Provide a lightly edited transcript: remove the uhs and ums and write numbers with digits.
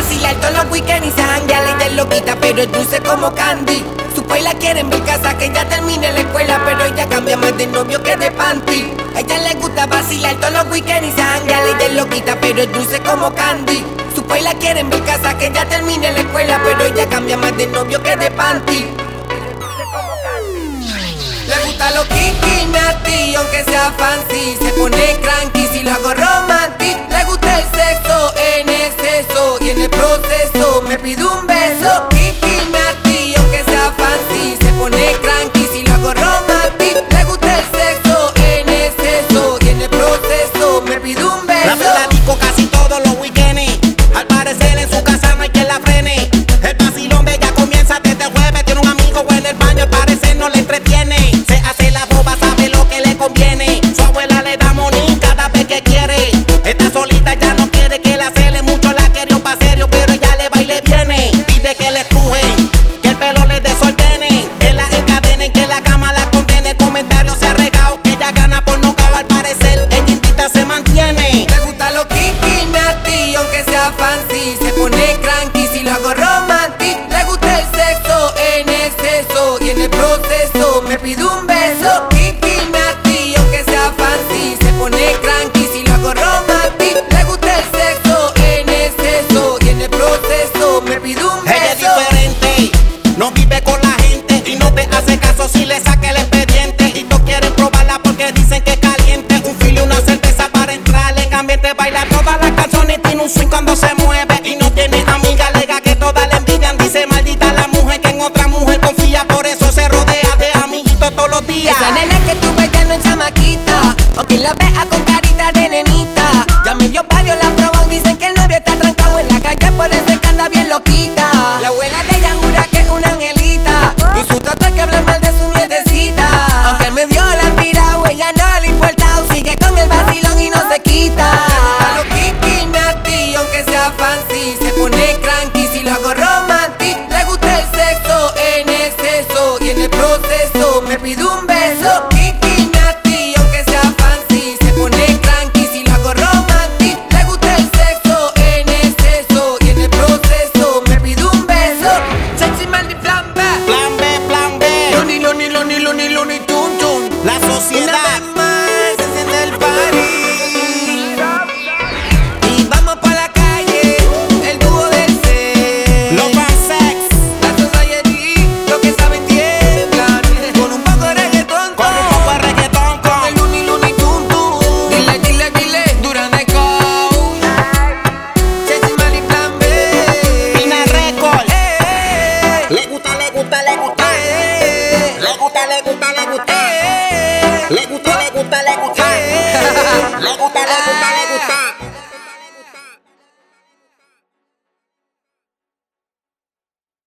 vacilar todos los weekends y se janguear. Ella es loquita pero es dulce como candy. Su país la quiere en mi casa que ya termine la escuela, pero ella cambia más de novio que de panty. A ella le gusta vacilar todos los weekends y se janguear. Ella es loquita pero es dulce como candy. Su país la quiere en mi casa que ya termine la escuela, pero ella cambia más de novio que de panty. Le gusta lo kiki, nati, aunque sea fancy. Se pone cranky si lo hago romantic. Le gusta el sexo en exceso y en el proceso me pide un beso. Kiki, nati, aunque sea fancy. Se pone cranky si lo hago romantic. Le gusta el sexo en exceso y en el proceso me pide un beso. La platico casi todos los weekends. Al parecer en su casa no hay quien la frene. El vacilón de ella comienza desde el jueves. Tiene un amigo en el baño, al parecer no le entretiene. Se hace la boba, sabe lo que le conviene. Su abuela le da money cada vez que quiere. Está solita, ya no quiere que la cele. Mucho la querió pa' serio, pero ella le va y le viene. Pide que le estrujen, que el pelo le desordene, que la encadenen, que la cama la condene. Comentarios se ha regado, que ella gana por nocaut. Al parecer ella invita se mantiene. Le gusta lo kiki, nati, aunque sea fancy. Se pone cranky si lo hago romantic. Le gusta el sexo en exceso y en el proceso me pide un beso. Kiki, nati, aunque sea fancy. Se pone cranky si lo hago romantic. Le gusta el sexo en exceso y en el proceso me pide un beso. Ella es diferente, no vive con la gente y no te hace caso si le saca el expediente. Y todos quieren probarla porque dicen que es caliente. Un filo y una cerveza para entrar en ambiente. Baila todas las canciones, tiene un swing cuando se mueve. Y no tiene amiga, alega que todas le envidian. Dice maldita la mujer que en otra mujer confía. Por eso se rodea de amiguitos todos los días. Esa nena que tú ves ya no es chamaquita, o quien la vea con carita de nenita. Ya me dio varios la probado, dicen que el novio está trancado en la calle, por eso es que anda bien loquita. La abuela de ella jura que es una angelita, y su trato es que habla mal de su nietecita. Aunque él me dio la tirado, ella no le importa, sigue con el vacilón y no se quita. Le gusta lo kiki, nati, aunque sea fancy. Se pone cranky si lo hago romantic. Le gusta el sexo en exceso y en el proceso me pide un beso. Kiki, nati, aunque sea fancy. Se pone cranky si lo hago romantic. Le gusta el sexo en exceso y en el proceso me pide un beso. Sexy Mandy Plan B. Plan B, plan B. Looney, Looney, Looney, Looney, Looney, Tun, Tun. La Una sociedad. vez más se enciende el party. Y vamos pa' la calle, el dúo del sex. Los sex. La society, lo que saben tiemblan. Con un poco de reggaetón, Con un poco de reggaetón, con el Looney, Looney, Tun, Tun. Dile, dile, dile, Duran de Cow. Sexy Mandy Plan B. Pina Record. Eh, Le gusta, le gusta, le gusta. eh, Le gusta, le gusta, le gusta. eh, Le gusta, le gusta, le gusta. eh. Le gusta, le gusta.